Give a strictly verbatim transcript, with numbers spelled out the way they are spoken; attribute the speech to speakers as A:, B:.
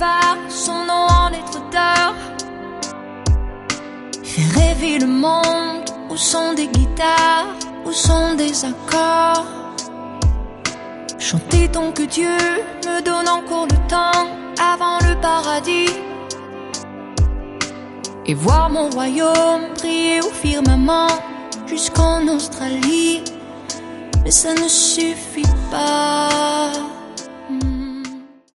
A: phare, son nom en lettres d'or. Faire rêver le monde au son des guitares, au son des accords. Chanter tant que Dieu me donne encore le temps avant le paradis. Et voir mon royaume briller au firmament jusqu'en Australie. Mais ça ne suffit pas.